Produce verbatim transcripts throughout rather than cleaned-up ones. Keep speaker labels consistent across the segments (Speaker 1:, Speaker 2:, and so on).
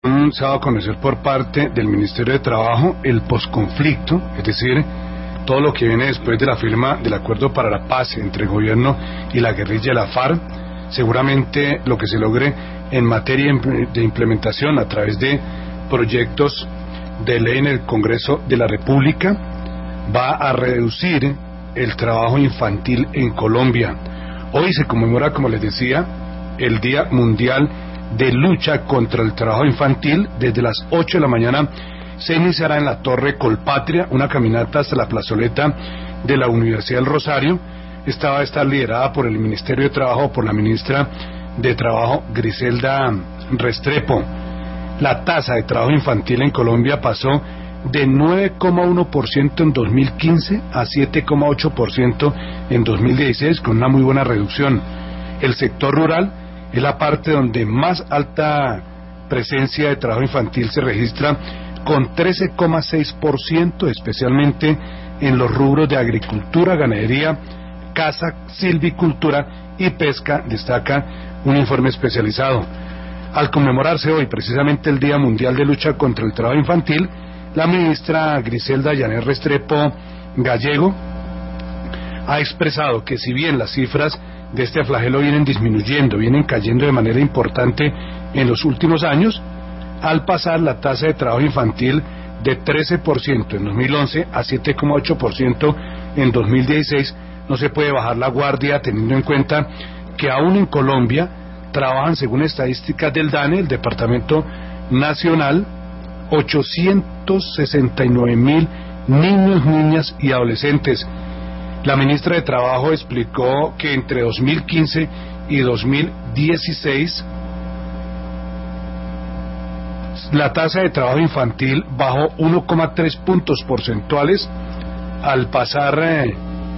Speaker 1: Se ha dado a conocer por parte del Ministerio de Trabajo el posconflicto, es decir, todo lo que viene después de la firma del acuerdo para la paz entre el gobierno y la guerrilla de la FARC. Seguramente lo que se logre en materia de implementación a través de proyectos de ley en el Congreso de la República va a reducir el trabajo infantil en Colombia. Hoy se conmemora, como les decía, el Día Mundial de Lucha contra el Trabajo Infantil. Desde las ocho de la mañana se iniciará en la Torre Colpatria una caminata hasta la plazoleta de la Universidad del Rosario. Esta va a estar liderada por el Ministerio de Trabajo, por la ministra de Trabajo, Griselda Restrepo. La tasa de trabajo infantil en Colombia pasó de nueve coma uno por ciento en dos mil quince a siete coma ocho por ciento en dos mil dieciséis, con una muy buena reducción. El sector rural es la parte donde más alta presencia de trabajo infantil se registra, con trece coma seis por ciento, especialmente en los rubros de agricultura, ganadería, caza, silvicultura y pesca, destaca un informe especializado. Al conmemorarse hoy precisamente el Día Mundial de Lucha contra el Trabajo Infantil, la ministra Griselda Yanet Restrepo Gallego ha expresado que si bien las cifras de este flagelo vienen disminuyendo, vienen cayendo de manera importante en los últimos años, al pasar la tasa de trabajo infantil de trece por ciento en dos mil once a siete coma ocho por ciento en dos mil dieciséis, no se puede bajar la guardia, teniendo en cuenta que aún en Colombia trabajan, según estadísticas del DANE, el Departamento Nacional, ochocientos sesenta y nueve mil niños, niñas y adolescentes. La ministra de Trabajo explicó que entre dos mil quince y dos mil dieciséis la tasa de trabajo infantil bajó uno coma tres puntos porcentuales, al pasar eh,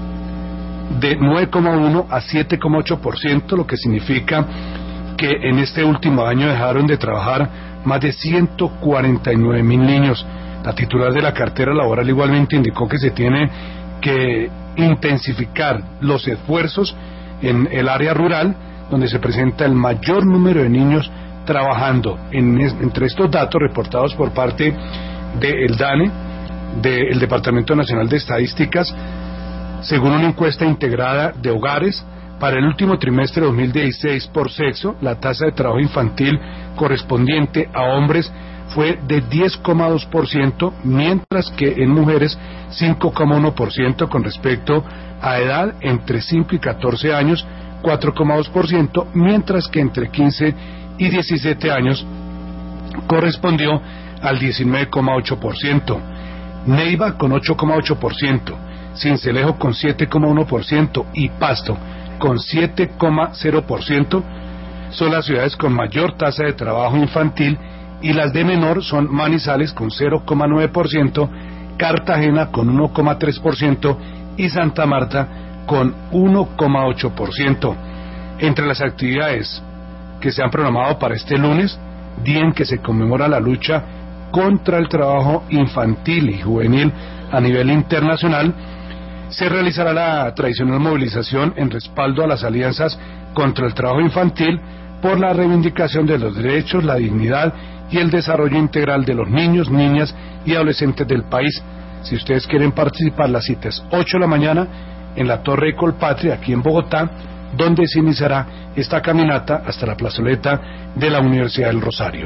Speaker 1: de nueve coma uno a siete coma ocho por ciento, lo que significa que en este último año dejaron de trabajar más de ciento cuarenta y nueve mil niños. La titular de la cartera laboral igualmente indicó que se tiene que intensificar los esfuerzos en el área rural, donde se presenta el mayor número de niños trabajando. En, entre estos datos reportados por parte del DANE, del Departamento Nacional de Estadísticas, según una encuesta integrada de hogares, para el último trimestre de dos mil dieciséis por sexo, la tasa de trabajo infantil correspondiente a hombres fue de diez coma dos por ciento, mientras que en mujeres cinco coma uno por ciento. Con respecto a edad, entre cinco y catorce años, cuatro coma dos por ciento, mientras que entre quince y diecisiete años correspondió al diecinueve coma ocho por ciento. Neiva con ocho coma ocho por ciento, Sincelejo con siete coma uno por ciento y Pasto con siete coma cero por ciento son las ciudades con mayor tasa de trabajo infantil, y las de menor son Manizales con cero coma nueve por ciento, Cartagena con uno coma tres por ciento y Santa Marta con uno coma ocho por ciento. Entre las actividades que se han programado para este lunes, día en que se conmemora la lucha contra el trabajo infantil y juvenil a nivel internacional, se realizará la tradicional movilización en respaldo a las alianzas contra el trabajo infantil, por la reivindicación de los derechos, la dignidad y el desarrollo integral de los niños, niñas y adolescentes del país. Si ustedes quieren participar, la cita es ocho de la mañana en la Torre Colpatria, aquí en Bogotá, donde se iniciará esta caminata hasta la plazoleta de la Universidad del Rosario.